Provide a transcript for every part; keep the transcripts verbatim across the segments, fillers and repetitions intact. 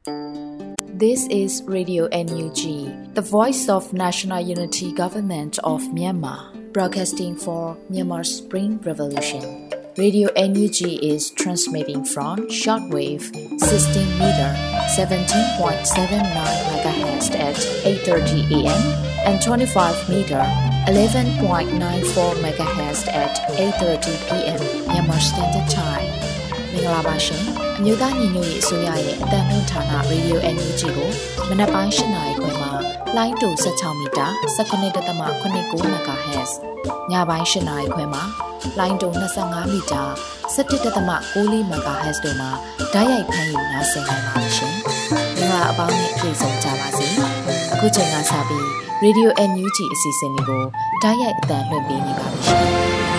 This is Radio N U G, the voice of National Unity Government of Myanmar, broadcasting for Myanmar's Spring Revolution. Radio N U G is transmitting from shortwave sixteen meter seventeen point seven nine megahertz at eight thirty a m and twenty-five meter eleven point nine four megahertz at eight thirty p m Myanmar Standard Time. မင်္ဂလာပါရှင်။မြို့သားညီညွတ်ရေးအစိုးရရဲ့အသံလွှင့်ဌာန Radio N U G ကိုမနက်ပိုင်း၈နာရီခွဲမှာလိုင်းတူ၁၆မီတာ၁၉.၇၉ MHz ညပိုင်း၈နာရီခွဲမှာလိုင်းတူ၂၅မီတာ၁၁.၉၄ MHz တို့မှာဓာတ်ရိုက်ဖမ်းယူနားဆင်နိုင်ပါတယ်ရှင်။မင်္ဂလာအပေါင်းနဲ့ပြည့်စုံကြပါစေ။အခုချိန်ကစပြီး Radio N U G အစီအစဉ်လေးကိုဓာတ်ရိုက်အသံလွှင့်ပေးနေပါပြီရှင်။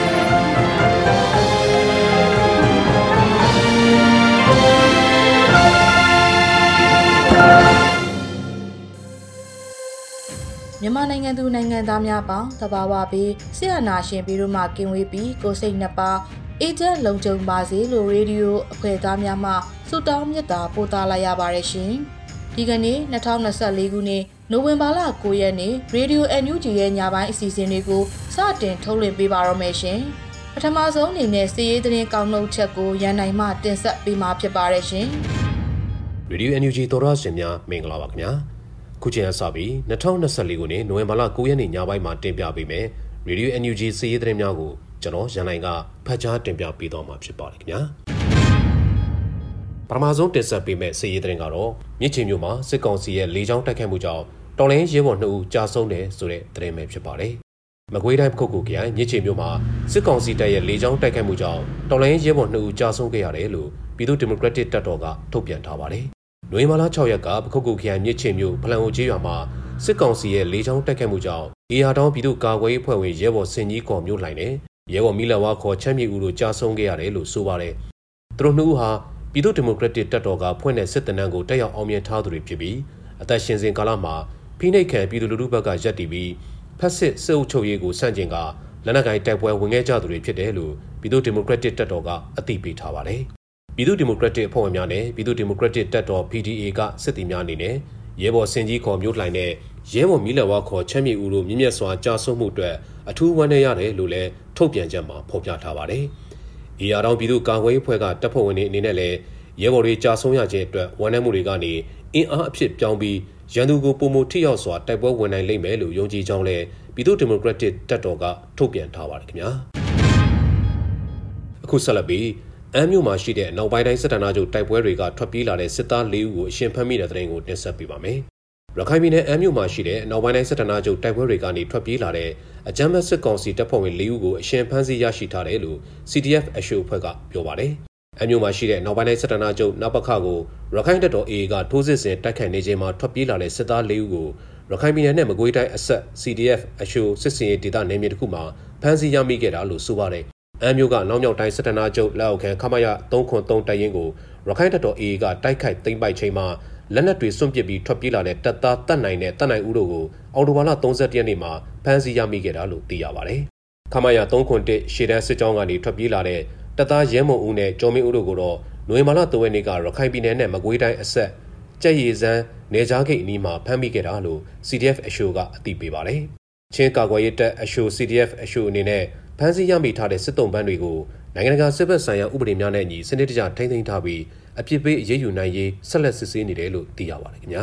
မြန်မာနိုင်ငံသူနိုင်ငံသားများပေါင်းတဘာဝပြီးဆရာနာရှင်ပြီးတော့မှကင်ဝေးပြီးကိုစိတ်နှစ်ပါးအေဂျင့်လုံခြုံပါစေလို့ရေဒီယိုအဖွဲ့သားများမှဆုတောင်းမြတ်တာပို့သလာရပါတယ်ရှင်ဒီကနေ့၂၀၂၄ခုနှစ်နိုဝင်ဘာလ၉ရက်နေ့ရေဒီယို N U G ရဲ့ညပိုင်းအစီအစဉ်လေးကိုစတင်ထုတ်လွှင့်ပေးပါတော့မယ်ရှင်ပထမဆုံးအနေနဲ့စီးရေးသတင်းကောက်နှုတ်ချက်ကိုရန်နိုင်မှတင်ဆက်ပေးမှာဖြစ်ပါတယ်ရှင်ရေဒီယို N U G သောရရှင်များမင်္ဂလာပါခင်ဗျာခုချိန်အစပြီး၂၀၂၄ခုနှစ်နိုဝင်ဘာလ၉ရက်နေ့ညပိုင်းမှာတင်ပြပေးမယ်ရေဒီယို N U G စီးရေးသတင်းများကိုကျွန်တော်ရန်နိုင်ကဖတ်ကြားတင်ပြပေးတော့မှာဖြစ်ပါတယ်ခင်ဗျာပထမဆုံးတင်ဆက်ပေးမယ့်စီးရေးသတင်းကတော့မြစ်ချေမြို့မှာစစ်ကောင်စီရဲ့လေကြောင်းတိုက်ခိုက်မှုကြောင့်တော်လိုင်းရဲဘော်နှစ်ဦးကြာဆုံးတယ်ဆိုတဲ့သတင်းပဲဖြစ်ပါတယ်မကွေးတိုင်းပခုတ်ကူခရိုင်မြစ်ချေမြို့မှာစစ်ကောင်စီတပ်ရဲ့လေကြောင်းတိုက်ခိုက်မှုကြောင့်တော်လိုင်းရဲဘော်နှစ်ဦးကြာဆုံးခဲ့ရတယ်လို့ပြည်သူ့ဒီမိုကရက်တစ်တပ်တော်ကထုတ်ပြန်ထားပါတယ်နိုဝင်ဘာလ၆ရက်ကပခုတ်ကူခရိုင်မြစ်ချေမြို့ဖလန်အိုကျေးရွာမှာစစ်ကောင်စီရဲ့လေကြောင်းတိုက်ခိုက်မှုကြောင့်အေယာတောင်ပြည်သူ့ကာကွယ်ရေးအဖွဲ့ဝင်ရဲဘော်စင်ကြီးကော်မျိုးလှိုင်နဲ့ရဲဘော်မီလဝါခေါ်ချမ်းမြေဦးတို့ကြာဆုံးခဲ့ရတယ်လို့ဆိုပါတယ်သူတို့နှစ်ဦးဟာပြည်သူ့ဒီမိုကရက်တစ်တပ်တော်ကဖွင့်တဲ့စစ်တနန်းကိုတက်ရောက်အောင်မြင်ထားသူတွေဖြစ်ပြီးအသက်ရှင်စဉ်ကာလမှာဖိနှိပ်ခံပြည်သူလူထုဘက်ကရပ်တည်ပြီးဖက်စစ်စစ်အုပ်ချုပ်ရေးကိုစန့်ကျင်ကလက်နက်ကိုင်တိုက်ပွဲဝင်ခဲ့ကြသူတွေဖြစ်တယ်လို့ပြည်သူ့ဒီမိုကရက်တစ်တပ်တော်ကအသိပေးထားပါတယ်ပြည်သူ့ဒီမိုကရက်တစ်အဖွဲ့ဝင်များနဲ့ပြည်သူ့ဒီမိုကရက်တစ်တပ်တော် P D A ကစစ်သည်များအနေနဲ့ရဲဘော်စင်ကြီးခေါ်မျိုးလှိုင်နဲ့ရဲဘော်မီလဝါခေါ်ချမ်းမြေဦးတို့မြင့်မြတ်စွာကြာဆုံးမှုအတွက်အထူးဝမ်းနည်းရတယ်လို့လည်းထုတ်ပြန်ချက်မှာဖော်ပြထားပါတယ်။အေယာတောင်ပြည်သူ့ကာကွယ်ရေးအဖွဲ့ကတပ်ဖွဲ့ဝင်တွေအနေနဲ့လည်းရဲဘော်တွေကြာဆုံးရခြင်းအတွက်ဝမ်းနည်းမှုတွေကနေအင်အားအဖြစ်ပြောင်းပြီးရန်သူကိုပုံမထိရောက်စွာတိုက်ပွဲဝင်နိုင်လိမ့်မယ်လို့ယုံကြည်ကြောင်းလည်းပြည်သူ့ဒီမိုကရက်တစ်တပ်တော်ကထုတ်ပြန်ထားပါတယ်ခင်ဗျာ။အခုဆက်လက်ပြီးအမ်းမြို့မှာရှိတဲ့နောက်ပိုင်းတိုင်းစစ်ဌာနချုပ်တိုက်ပွဲတွေကထွက်ပြေးလာတဲ့စစ်သား၄ဦးကိုအရှင်ဖမ်းမိတဲ့တဲ့ရင်ကိုတင်ဆက်ပေးပါမယ်။ရခိုင်ပြည်နယ်အမ်းမြို့မှာရှိတဲ့နောက်ပိုင်းတိုင်းစစ်ဌာနချုပ်တိုက်ပွဲတွေကနေထွက်ပြေးလာတဲ့အကြမ်းဖက်စစ်ကောင်စီတပ်ဖွဲ့ဝင်၄ဦးကိုအရှင်ဖမ်းဆီးရရှိထားတယ်လို့ C D F အရှို့အဖွဲ့ကပြောပါတယ်။အမ်းမြို့မှာရှိတဲ့နောက်ပိုင်းတိုင်းစစ်ဌာနချုပ်နပခကိုရခိုင်တပ်တော် A ကထိုးစစ်ဆင်တိုက်ခိုက်နေချိန်မှာထွက်ပြေးလာတဲ့စစ်သား၄ဦးကိုရခိုင်ပြည်နယ်နဲ့မကွေးတိုင်းအဆက် C D F အရှို့စစ်စင်ရေးဒေသနယ်မြေတစ်ခုမှာဖမ်းဆီးရမိခဲ့တာလို့ဆိုပါတယ်။အမ်းမြို့ကနောက်မြောက်တိုင်းစစ်ဌာနချုပ်လက်အောက်ခံခမရ၃ခွန်၃တပ်ရင်းကိုရခိုင်တပ်တော် A ကတိုက်ခိုက်သိမ်းပိုက်ချိန်မှာလက်နက်တွေစွန့်ပစ်ပြီးထွက်ပြေးလာတဲ့တပ်သားတပ်နိုင်နဲ့တပ်နိုင်ဦးတို့ကိုအော်တိုဘာလ၃၁ရက်နေ့မှာဖမ်းဆီးရမိခဲ့တာလို့သိရပါတယ်။ခမရ၃ခွန်၁ရှေ့တန်းစစ်ကြောင်းကနေထွက်ပြေးလာတဲ့တပ်သားရဲမုံဦးနဲ့ကျော်မင်းဦးတို့ကိုတော့နိုဝင်ဘာလ၃ရက်နေ့ကရခိုင်ပြည်နယ်နဲ့မကွေးတိုင်းအဆက်ကြက်ရည်စန်းနေကြားဂိတ်အနီးမှာဖမ်းမိခဲ့တာလို့ C D F အရှို့ကအသိပေးပါတယ်။ချင်းကာကွယ်ရေးတပ်အရှို့ C D F အရှို့အနေနဲ့ဖမ်းဆီးရမိထားတဲ့စစ်တုံးပန်းတွေကိုနိုင်ငံတကာစစ်ဘက်ဆိုင်ရာဥပဒေများနဲ့အညီစနစ်တကျထိန်းသိမ်းထားပြီးအပြစ်ပေးအရေးယူနိုင်ရေးဆက်လက်စစ်ဆေးနေတယ်လို့သိရပါတယ်ခင်ဗျာ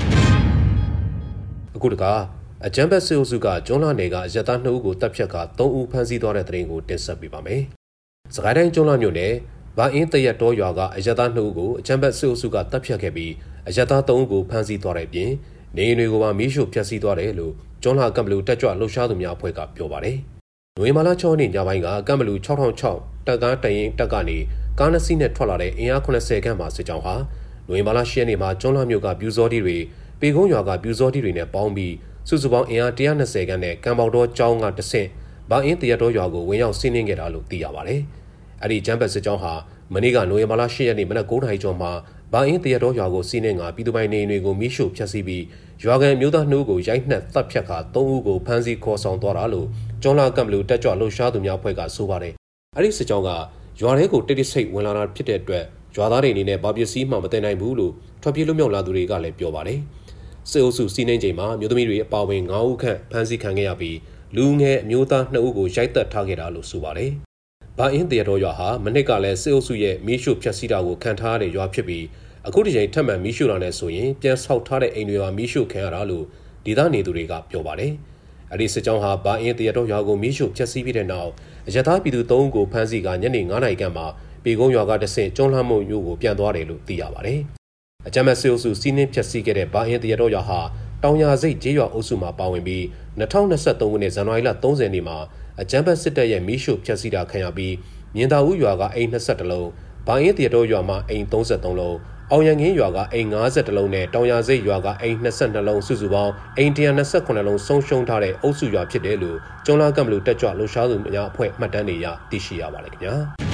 အခုတကအကြမ်းဖက်စစ်အုပ်စုကကျွန်းလာနယ်ကအရက်သားနှစ်ဦးကိုတပ်ဖြတ်ကသုံးဦးဖမ်းဆီးသွားတဲ့တဲ့ရင်ကိုတင်ဆက်ပေးပါမယ်စကိုင်းတိုင်းကျွန်းလာမြို့နယ်ဗအင်းတရက်တော်ရွာကအရက်သားနှစ်ဦးကိုအကြမ်းဖက်စစ်အုပ်စုကတပ်ဖြတ်ခဲ့ပြီးအရက်သားသုံးဦးကိုဖမ်းဆီးသွားတဲ့အပြင်နေအိမ်တွေကိုပါမီးရှို့ဖျက်ဆီးသွားတယ်လို့ကျွန်းလာကံဘလူတက်ကြွလှုပ်ရှားသူများအဖွဲ့ကပြောပါတယ်နိုဝင်ဘာလ၆ရက်နေ့ညပိုင်းကကံဘလူ၆ထောင်၆တပ်ကားတရင်တပ်ကနေကားနှစ်စီးနဲ့ထွက်လာတဲ့အင်အား၇၀ခန့်မှစစ်ကြောင်းဟာနိုဝင်ဘာလ၈ရက်နေ့မှာကျွန်းလာမြို့ကပြူစောတီတွေပေကုန်းရွာကပြူစောတီတွေနဲ့ပေါင်းပြီးစုစုပေါင်းအင်အား၁၂၀ခန့်နဲ့ကံပေါတော်ကျောင်းကတဆင့်ဗအင်းတရက်တော်ရွာကိုဝင်ရောက်စီးနင်းခဲ့တာလို့သိရပါတယ်။အဲ့ဒီဂျမ်ဘတ်စစ်ကြောင်းဟာမနေ့ကနိုဝင်ဘာလ၈ရက်နေ့မနက်၉နာရီကျော်မှာဗအင်းတရက်တော်ရွာကိုစီးနင်းကပြည်သူပိုင်နေအိမ်တွေကိုမီးရှို့ဖျက်ဆီးပြီးရွာကန်မျိုးသားနှုတ်ကိုရိုက်နှက်တပ်ဖြတ်ခါသုံးဦးကိုဖမ်းဆီးခေါ်ဆောင်သွားတာလို့ကျွန်းလာကံဘလူတက်ကြွလှုပ်ရှားသူများအဖွဲ့ကဆိုပါတယ်။အဲ့ဒီစစ်ကြောင်းကရွာထဲကိုတိတ်တိတ်ဆိတ်ဝင်လာတာဖြစ်တဲ့အတွက်ရွာသားတွေအနေနဲ့ဘာပစ္စည်းမှမတင်နိုင်ဘူးလို့ထွက်ပြေးလွတ်မြောက်လာသူတွေကလည်းပြောပါတယ်။စစ်အုပ်စုစီးနှင်းချိန်မှာမြို့သမီးတွေအပါအဝင်၅ဦးခန့်ဖမ်းဆီးခံခဲ့ရပြီးလူငယ်အမျိုးသား၂ဦးကိုရိုက်တက်ထားခဲ့တာလို့ဆိုပါတယ်။ဘာအင်းတရတော်ရွာဟာမနစ်ကလည်းစစ်အုပ်စုရဲ့မီးရှို့ဖျက်ဆီးတာကိုခံထားရတဲ့ရွာဖြစ်ပြီးအခုဒီချိန်ထပ်မံမီးရှို့လာနေဆိုရင်ပြန်ဆောက်ထားတဲ့အိမ်တွေမှာမီးရှို့ခံရတာလို့ဒေသနေသူတွေကပြောပါတယ်။အဲဒီစစ်ကြောင်းဟာဘာအင်းတရတော်ရွာကိုမီးရှို့ဖျက်ဆီးပြီးတဲ့နောက်အရသာပြည်သူ၃ဦးကိုဖမ်းဆီးကညနေ၅နာရီခန့်မှာပေကုန်းရွာကတဆင့်ကျွန်းလှမှုမျိုးကိုပြန်သွားတယ်လို့သိရပါတယ်။အကြမ်းဖက်စစ်အုပ်စုစီးနှင်းဖျက်ဆီးခဲ့တဲ့ဘာအင်းတရတော်ရွာဟာတောင်ရစိတ်ကျေးရွာအုပ်စုမှာပါဝင်ပြီး၂၀၂၃ခုနှစ်ဇန်နဝါရီလ၃၀ရက်နေ့မှာအကြမ်းဖက်စစ်တပ်ရဲ့မီးရှို့ဖျက်ဆီးတာခံရပြီးမြင်းသာဦးရွာကအိမ်၂၁လုံးဘာအင်းတရတော်ရွာမှာအိမ်၃၃လုံးအောင်ရငင်းရွာကအိမ်၅၁လုံးနဲ့တောင်ရစိတ်ရွာကအိမ်၂၂လုံးစုစုပေါင်းအိမ်၁၂၇လုံးဆုံးရှုံးထားတဲ့အုပ်စုရွာဖြစ်တယ်လို့ကျွန်းလာကံမလူတက်ကြွလှုပ်ရှားသူများအဖွဲ့မှတ်တမ်းတွေအရသိရှိရပါတယ်ခင်ဗျာ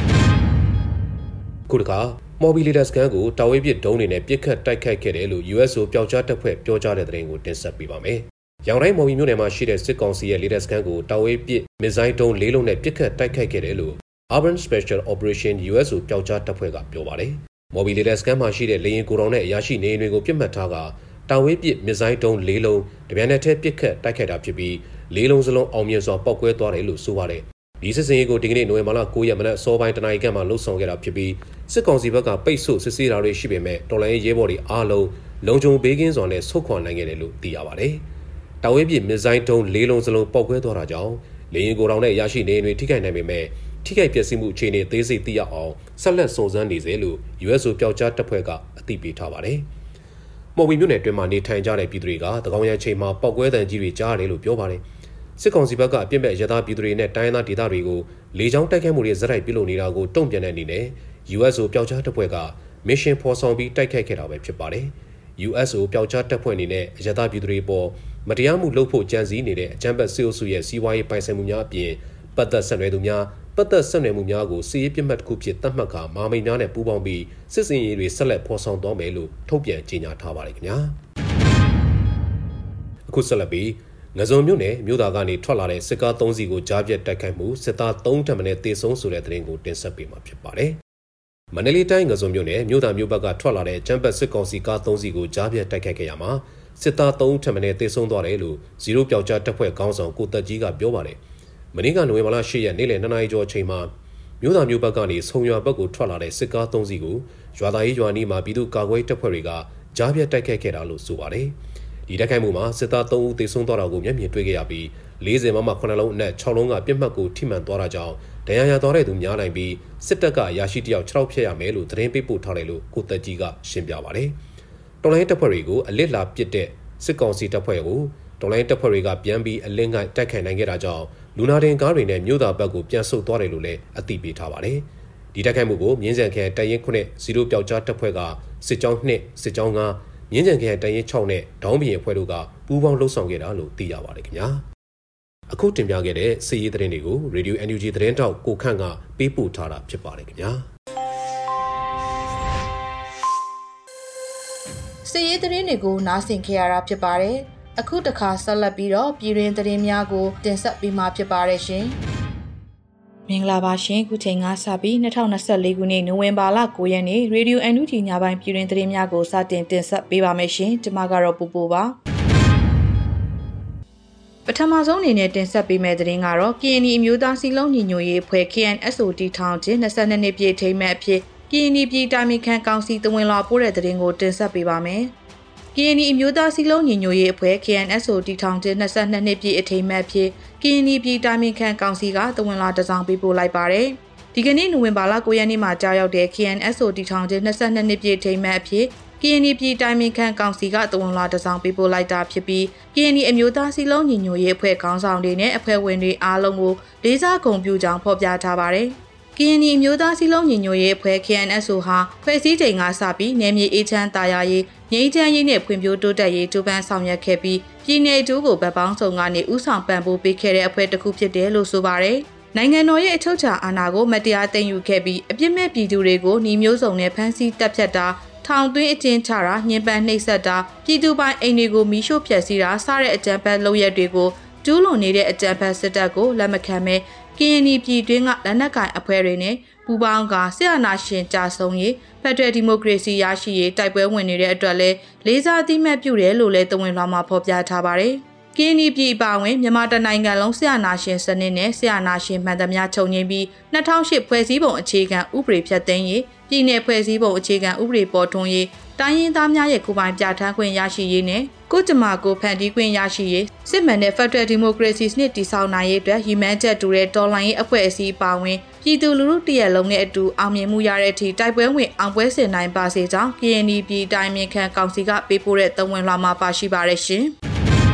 ခုတခါမော်ဘီလီဒါစကန်ကိုတာဝေးပစ်ဒုံးတွေနဲ့ပစ်ခတ်တိုက်ခိုက်ခဲ့တယ်လို့ ယူအက်စ် ပျောက်ကြားတပ်ဖွဲ့ပြောကြားတဲ့သတင်းကိုတင်ဆက်ပေးပါမယ်။ရောင်တိုင်းမော်ဘီမြို့နယ်မှာရှိတဲ့စစ်ကောင်စီရဲ့လီဒါစကန်ကိုတာဝေးပစ်မစ်ဇိုင်းဒုံးလေးလုံးနဲ့ပစ်ခတ်တိုက်ခိုက်ခဲ့တယ်လို့ Urban Special Operation ယူအက်စ် ပျောက်ကြားတပ်ဖွဲ့ကပြောပါတယ်။မော်ဘီလီဒါစကန်မှာရှိတဲ့လေယာဉ်ကိုယ်တော်နဲ့အရာရှိနေအိမ်တွေကိုပြစ်မှတ်ထားကတာဝေးပစ်မစ်ဇိုင်းဒုံးလေးလုံးတပြိုင်နက်တည်းပစ်ခတ်တိုက်ခိုက်တာဖြစ်ပြီးလေးလုံးစလုံးအောင်မြင်စွာပောက်ကွဲသွားတယ်လို့ဆိုပါတယ်။ဒီစစ်စင်ရေးကိုဒီကနေ့နိုဝင်ဘာလ၉ရက်မနက်အစောပိုင်းတနာရီခန့်မှာလှုပ်ဆောင်ခဲ့တာဖြစ်ပြီးစစ်ကောင်စီဘက်ကပိတ်ဆို့စစ်ဆေးတာတွေရှိပေမဲ့တော်လိုင်းရဲဘော်တွေအားလုံးလုံခြုံဘေးကင်းစွာနဲ့ဆုတ်ခွာနိုင်ခဲ့တယ်လို့သိရပါတယ်။တာဝေးပစ်မစ်ဇိုင်းဒုံးလေးလုံးစလုံးပောက်ကွဲသွားတာကြောင့်လေယာဉ်ကိုယ်တော်နဲ့ရရှိနေတွေထိခိုက်နိုင်ပေမဲ့ထိခိုက်ပျက်စီးမှုအခြေအနေသေးစိတ်သိရအောင်ဆက်လက်စုံစမ်းနေစေလို့ ယူအက်စ် ပျောက်ကြားတပ်ဖွဲ့ကအသိပေးထားပါတယ်။မော်ဘီမြို့နယ်အတွင်းမှာနေထိုင်ကြတဲ့ပြည်သူတွေကတကောင်ရံချိန်မှာပောက်ကွဲတံကြီးတွေကြားရတယ်လို့ပြောပါတယ်။စစ်ကောင်စီဘက်ကအပြစ်မဲ့ရသားပြည်သူတွေနဲ့တိုင်းရင်းသားဒေသတွေကိုလေကြောင်းတိုက်ခိုက်မှုတွေဇက်တိုက်ပြုလုပ်နေတာကိုတုံ့ပြန်တဲ့အနေနဲ့ ယူအက်စ် ပျောက်ကြားတပ်ဖွဲ့ကမစ်ရှင်ဖော်ဆောင်ပြီးတိုက်ခိုက်ခဲ့တာပဲဖြစ်ပါတယ်။ ယူအက်စ် ပျောက်ကြားတပ်ဖွဲ့အနေနဲ့ရသားပြည်သူတွေပေါ်မတရားမှုလုပ်ဖို့ကြံစည်နေတဲ့အကြမ်းဖက်စစ်အုပ်စုရဲ့စီးပွားရေးပိုင်ဆိုင်မှုများအပြင်ပတ်သက်ဆက်နွယ်သူများပတ်သက်ဆက်နွယ်မှုများကိုစီးရေးပြစ်မှတ်တစ်ခုဖြစ်သတ်မှတ်ကာမာမိန်များနဲ့ပူးပေါင်းပြီးစစ်စင်ရေးတွေဆက်လက်ဖော်ဆောင်သွားမယ်လို့ထုတ်ပြန်ကြေညာထားပါတယ်ခင်ဗျာအခုဆက်လက်ပြီးငဇုံမြို့နယ်မြို့သားကနေထွက်လာတဲ့စစ်ကား၃စီးကိုကြားပြတ်တိုက်ခိုက်မှုစစ်သား၃ထပ်မံတေဆုံးဆိုတဲ့သတင်းကိုတင်ဆက်ပေးမှာဖြစ်ပါတယ်မန္တလေးတိုင်းငဇုံမြို့နယ်မြို့သားမြို့ဘက်ကထွက်လာတဲ့ကျမ်းပတ်စစ်ကောင်စီကား၃စီးကိုကြားပြတ်တိုက်ခိုက်ခဲ့ရမှာစစ်သား၃ထပ်မံတေဆုံးသွားတယ်လို့ဇီရိုပျောက်ကြားတပ်ဖွဲ့ခေါင်းဆောင်ကိုတက်ကြီးကပြောပါတယ်မနေ့ကနိုဝင်ဘာလ၈ရက်နေ့လယ်၂နာရီကျော်အချိန်မှာမြို့သားမြို့ဘက်ကနေဆုံရွာဘက်ကိုထွက်လာတဲ့စစ်ကား၃စီးကိုရွာသားရေးရွာနီးမှာပြည်သူ့ကာကွယ်တပ်ဖွဲ့တွေကကြားပြတ်တိုက်ခိုက်ခဲ့တာလို့ဆိုပါတယ်ဒီတိုက်ခိုက်မှုမှာစစ်သား၃ဦးသေဆုံးသွားတာကိုမျက်မြင်တွေ့ခဲ့ရပြီး၄၀မမခုနှစ်လုံးအနက်၆လုံးကပြစ်မှတ်ကိုထိမှန်သွားတာကြောင့်ဒဏ်ရာရသွားတဲ့သူများနိုင်ပြီးစစ်တပ်ကအရာရှိတယောက်ခြေထောက်ဖြတ်ရမယ်လို့သတင်းပေးပို့ထားတယ်လို့ကိုတက်ကြီးကရှင်းပြပါတယ်တော်လိုင်းတပ်ဖွဲ့တွေကိုအလစ်လာပစ်တဲ့စစ်ကောင်စီတပ်ဖွဲ့ကိုတော်လိုင်းတပ်ဖွဲ့တွေကပြန်ပြီးအလင်းငိုက်တိုက်ခိုက်နိုင်ခဲ့တာကြောင့်လူနာတင်ကားတွေနဲ့မြို့သားဘက်ကိုပြန်ဆုတ်သွားတယ်လို့လည်းအသိပေးထားပါတယ်ဒီတိုက်ခိုက်မှုကိုမြင်းစံခရိုင်တိုင်ရင်ခုနှစ်ဇီရိုပျောက်ကြားတပ်ဖွဲ့ကစစ်ကြောင်း၂စစ်ကြောင်း၅မြင်းကြံခရိုင်တိုင်ရင်၆နဲ့ဒေါင်းဘီရဲ့အဖွဲ့တို့ကပူးပေါင်းလှုပ်ဆောင်ခဲ့တာလို့သိရပါတယ်ခင်ဗျာအခုတင်ပြခဲ့တဲ့စီးရီးသတင်းတွေကို Radio အန် ယူ ဂျီ သတင်းတောက်ကိုခန့်ကပေးပို့ထားတာဖြစ်ပါတယ်ခင်ဗျာစီးရီးသတင်းတွေကိုနားဆင်ခဲ့ရတာဖြစ်ပါတယ်အခုတစ်ခါဆက်လက်ပြီးတော့ပြည်တွင်းသတင်းများကိုတင်ဆက်ပေးမှာဖြစ်ပါတယ်ရှင်မင်္ဂလာပါရှင်ခုချိန်ကစပြီး၂၀၂၄ခုနှစ်နိုဝင်ဘာလ၉ရက်နေ့ရေဒီယို အန် ယူ ဂျီ ညပိုင်းပြည်တွင်သတင်းများကိုစတင်တင်ဆက်ပေးပါမယ်ရှင်ကျွန်မကတော့ပူပူပါပထမဆုံးအနေနဲ့တင်ဆက်ပေးမယ့်သတင်းကတော့ ကရင်နီ အမျိုးသားစီလုံးညီညွတ်ရေးအဖွဲ့ ကေ အန် အက်စ် အို တီထောင်ခြင်း၂၂နှစ်ပြည့်ထိမ်းမှတ်အဖြစ်ကရင်နီပြည်တိုင်ပင်ခံကောင်စီတဝင်လာပို့တဲ့သတင်းကိုတင်ဆက်ပေးပါမယ်ကရင်နီအမျိုးသားစီလုံးညီညွတ်ရေးအဖွဲ့ ကေ အန် အက်စ် အို တီထောင်ခြင်း၂၂နှစ်ပြည့်အထိမ်းမှတ်အဖြစ်ကရင်နီပြည်တိုင်ပင်ခံကောင်စီကတဝင်လာတစောင်းပေးပို့လိုက်ပါတယ်ဒီကနေ့နိုဝင်ဘာလ၉ရက်နေ့မှာကြာရောက်တဲ့ ကေ အန် အက်စ် အို တီထောင်ခြင်း၂၂နှစ်ပြည့်ထိမ်းမှတ်အဖြစ်ကရင်နီပြည်တိုင်ပင်ခံကောင်စီကတဝန်လာတစောင်းပေးပို့လိုက်တာဖြစ်ပြီးကရင်နီအမျိုးသားစီလုံးညီညွတ်ရေးအဖွဲ့ခေါင်းဆောင်တွေနဲ့အဖွဲ့ဝင်တွေအားလုံးကိုလေးစားဂုဏ်ပြုကြောင်းဖော်ပြထားပါတယ်ကရင်နီအမျိုးသားစီလုံးညီညွတ်ရေးအဖွဲ့ ကေ အန် အက်စ် အို ဟာဖွဲ့စည်းချိန်ကစပြီးနယ်မြေအေးချမ်းသာယာရေးငြိမ်းချမ်းရေးနဲ့ဖွံ့ဖြိုးတိုးတက်ရေးကြိုးပမ်းဆောင်ရွက်ခဲ့ပြီးပြည်내အကျိုးကိုဗတ်ပေါင်းစုံကနေဥဆောင်ပံ့ပိုးပေးခဲ့တဲ့အဖွဲ့တစ်ခုဖြစ်တယ်လို့ဆိုပါတယ်နိုင်ငံတော်ရဲ့အချုပ်အခြာအာဏာကိုမတရားသိမ်းယူခဲ့ပြီးအပြစ်မဲ့ပြည်သူတွေကိုနှီးမျိုးစုံနဲ့ဖမ်းဆီးတပ်ဖြတ်တာထောင်သွင်းအကျဉ်းချတာညှဉ်းပန်းနှိပ်စက်တာပြည်သူပိုင်အိမ်တွေကိုမီးရှို့ဖျက်ဆီးတာစတဲ့အကြမ်းဖက်လုပ်ရက်တွေကိုကျူးလွန်နေတဲ့အကြမ်းဖက်စစ်တပ်ကိုလက်မခံပဲကရင်နီပြည်တွင်းကလက်နက်ကိုင်အဖွဲ့တွေနဲ့ပူပေါင်းကဆရာနာရှင်ကြာဆုံးရေးဖက်ဒရယ်ဒီမိုကရေစီရရှိရေးတိုက်ပွဲဝင်နေတဲ့အတွက်လည်းလေးစားအသိမှတ်ပြုတယ်လို့လည်းတဝန်လွှာမှာဖော်ပြထားပါတယ်။ကင်းနီပြည်ပါဝင်မြန်မာတနိုင်ငံလုံးဆရာနာရှင်စနစ်နဲ့ဆရာနာရှင်မှန်သမျှချုပ်ငြိမ်းပြီး၂၀၀၈ဖွဲ့စည်းပုံအခြေခံဥပဒေဖြတ်သိမ်းရေးပြည်내ဖွဲ့စည်းပုံအခြေခံဥပဒေပေါ်ထွန်းရေးတိုင်းရင်းသားများရဲ့ကိုယ်ပိုင်ပြဋ္ဌာန်းခွင့်ရရှိရေးနဲ့ကိုကြမာကိုဖန်တီးခွင့်ရရှိရေးစစ်မှန်တဲ့ဖက်ဒရယ်ဒီမိုကရေစီစနစ်တည်ဆောက်နိုင်ရေးအတွက်ရည်မှန်းချက်တူတဲ့တော်လှန်ရေးအဖွဲ့အစည်းပါဝင်ပြည်သူလူထုတရက်လုံးနဲ့အတူအောင်မြင်မှုရတဲ့အထိတိုက်ပွဲဝင်အောင်ပွဲဆင်နိုင်ပါစေကြောင်း K N U ပြည်တိုင်းမြင့်ခန့်ကောင်စီကပေးပို့တဲ့သဝန်လွှာမှာပါရှိပါရရှင်။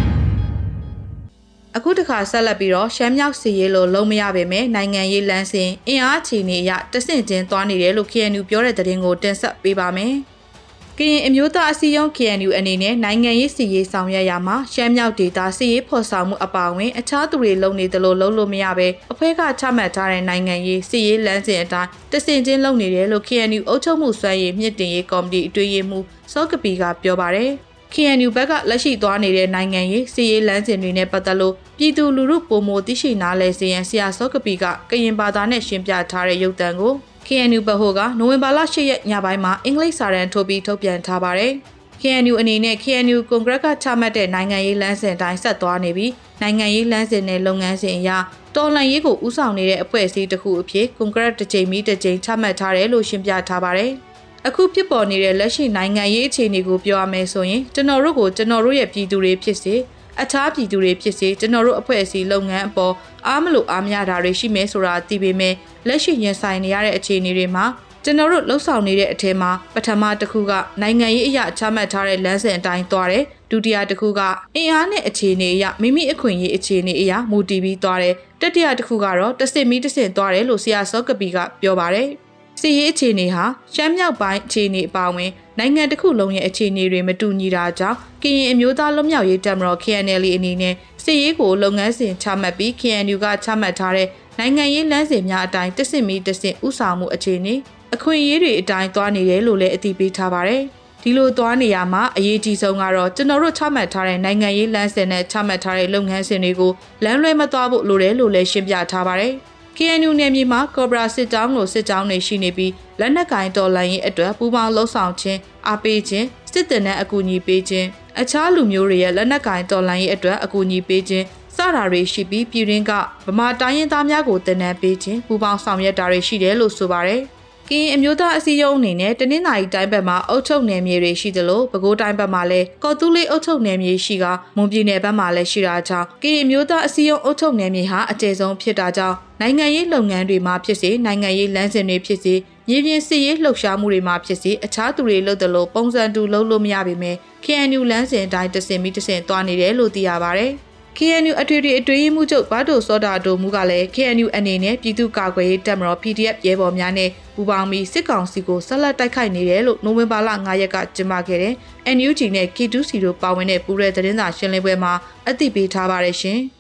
အခုတစ်ခါဆက်လက်ပြီးတော့ရှမ်းမြောက်စီရေးလို့လုံးမရပေမဲ့နိုင်ငံရေးလမ်းစဉ်အင်အားအခြေအနေအရတဆင့်ချင်းသွားနေတယ်လို့ K N U ပြောတဲ့သတင်းကိုတင်ဆက်ပေးပါမယ်။ကရင်အမျိုးသားအစည်းအရုံး K N U အနေနဲ့နိုင်ငံရေးစီရေးဆောင်ရွက်ရမှာရှမ်းမြောက်ဒေသစီရေးဖော်ဆောင်မှုအပါအဝင်အခြားသူတွေလုပ်နေသလိုလုပ်လို့မရပဲအဖွဲ့ကချမှတ်ထားတဲ့နိုင်ငံရေးစီရေးလမ်းစဉ်အတိုင်းတဆင့်ချင်းလုပ်နေတယ်လို့ K N U အုပ်ချုပ်မှုစွမ်းရည်မြင့်တင်ရေးကော်မတီအတွင်းရေးမှူးစောကပီကပြောပါတယ်။ K N U ဘက်ကလက်ရှိသွားနေတဲ့နိုင်ငံရေးစီရေးလမ်းစဉ်တွေနဲ့ပတ်သက်လို့ပြည်သူလူထုပုံမသိရှိနားလဲစေရန်ဆရာစောကပီကကရင်ဘာသာနဲ့ရှင်းပြထားတဲ့ရုပ်သံကို K N U ဘဟိုကနိုဝင်ဘာလ၈ရက်ညပိုင်းမှာအင်္ဂလိပ်စာတမ်းထုတ်ပြီးထုတ်ပြန်ထားပါတယ်။ K N U အနေနဲ့ K N U ကွန်ဂရက်ကချမှတ်တဲ့နိုင်ငံရေးလမ်းစဉ်တိုင်းဆက်သွားနေပြီးနိုင်ငံရေးလမ်းစဉ်နဲ့လုပ်ငန်းစဉ်အရတော်လှန်ရေးကိုဦးဆောင်နေတဲ့အဖွဲ့အစည်းတစ်ခုအဖြစ်ကွန်ဂရက်တစ်ကြိမ်မီတစ်ကြိမ်ချမှတ်ထားတယ်လို့ရှင်းပြထားပါတယ်။အခုဖြစ်ပေါ်နေတဲ့လက်ရှိနိုင်ငံရေးအခြေအနေကိုပြောရမယ်ဆိုရင်ကျွန်တော်တို့ကိုကျွန်တော်တို့ရဲ့ပြည်သူတွေဖြစ်စေအခြားပြည်သူတွေဖြစ်စေကျွန်တော်တို့အဖွဲ့အစည်းလုပ်ငန်းအပေါ်အားမလို့အားမရတာတွေရှိမယ်ဆိုတာသိပေမဲ့လက်ရှိရင်ဆိုင်နေရတဲ့အခြေအနေတွေမှာကျွန်တော်တို့လှုပ်ဆောင်နေတဲ့အထက်မှာပထမတစ်ခုကနိုင်ငံရေးအရာချမှတ်ထားတဲ့လမ်းစဉ်အတိုင်းသွားတယ်ဒုတိယတစ်ခုကအင်အားနဲ့အခြေအနေအရမိမိအခွင့်အရေးအခြေအနေအရမူတည်ပြီးသွားတယ်တတိယတစ်ခုကတော့တဆင့်မီတဆင့်သွားတယ်လို့ဆရာစောကပီကပြောပါတယ်စီရေးအခြေအနေဟာရှမ်းမြောက်ပိုင်းအခြေအနေအပါအဝင်နိုင်ငံတစ်ခုလုံးရဲ့အခြေအနေတွေမတူညီတာကြောင့်ကရင်အမျိုးသားလွတ်မြောက်ရေးတပ်မတော် K N L အနေနဲ့စီရေးကိုလုပ်ငန်းစဉ်ချမှတ်ပြီး K N U ကချမှတ်ထားတဲ့နိုင်ငံရေးလမ်းစဉ်များအတိုင်းတဆင့်မီတဆင့်ဥဆောင်မှုအခြေအနေအခွင့်အရေးတွေအတိုင်းသွားနေတယ်လို့လည်းအသိပေးထားပါတယ်။ဒီလိုသွားနေရမှာအရေးကြီးဆုံးကတော့ကျွန်တော်တို့ချမှတ်ထားတဲ့နိုင်ငံရေးလမ်းစဉ်နဲ့ချမှတ်ထားတဲ့လုပ်ငန်းစဉ်တွေကိုလမ်းလွဲမသွားဖို့လိုတယ်လို့လည်းရှင်းပြထားပါတယ်။ K N U နယ်မြေမှာကော်ဘရာစစ်တောင်းလို့စစ်တောင်းတွေရှိနေပြီးလက်နက်ကင်တော်လှန်ရေးအတွက်ပူးပေါင်းလှုပ်ဆောင်ခြင်းအားပေးခြင်းစစ်တပ်နဲ့အကူအညီပေးခြင်းအခြားလူမျိုးတွေရဲ့လက်နက်ကင်တော်လှန်ရေးအတွက်အကူအညီပေးခြင်းစတာတွေရှိပြီးပြည်ရင်းကဗမာတိုင်းရင်းသားများကိုတင်နန်းပေးခြင်းပူးပေါင်းဆောင်ရွက်တာတွေရှိတယ်လို့ဆိုပါတယ်။ကရင်အမျိုးသားအစည်းအရုံးအနေနဲ့တနင်္သာရီတိုင်းဘက်မှာအုပ်ချုပ်နယ်မြေတွေရှိသလိုပဲခူးတိုင်းဘက်မှာလည်းကော်တူးလေးအုပ်ချုပ်နယ်မြေရှိကမွန်ပြည်နယ်ဘက်မှာလည်းရှိတာကြောင့်ကရင်အမျိုးသားအစည်းအရုံးအုပ်ချုပ်နယ်မြေဟာအကျယ်ဆုံးဖြစ်တာကြောင့်နိုင်ငံရေးလုပ်ငန်းတွေမှာဖြစ်စေနိုင်ငံရေးလမ်းစဉ်တွေဖြစ်စေမြေပြင်စစ်ရေးလှုပ်ရှားမှုတွေမှာဖြစ်စေအခြားသူတွေလုပ်တယ်လို့ပုံစံတူလုပ်လို့မရပေမဲ့ K N U လမ်းစဉ်အတိုင်းတဆင့်ပြီးတဆင့်သွားနေတယ်လို့သိရပါတယ်။ K N U အထွေထွေအတွင်းရေးမှူးချုပ်ဘာတိုစောတာတိုမူကလည်း K N U အနေနဲ့ပြည်သူ့ကာကွယ်ရေးတပ်မတော် P D F ရဲဘော်များနဲ့ပူးပေါင်းပြီးစစ်ကောင်စီကိုဆက်လက်တိုက်ခိုက်နေတယ်လို့နိုဝင်ဘာလ၅ရက်ကကျင်းပခဲ့တဲ့ N U G နဲ့ K two C တို့ပါဝင်တဲ့ပူးရဲသတင်းစာရှင်းလင်းပွဲမှာအသိပေးထားပါတယ်ရှင်။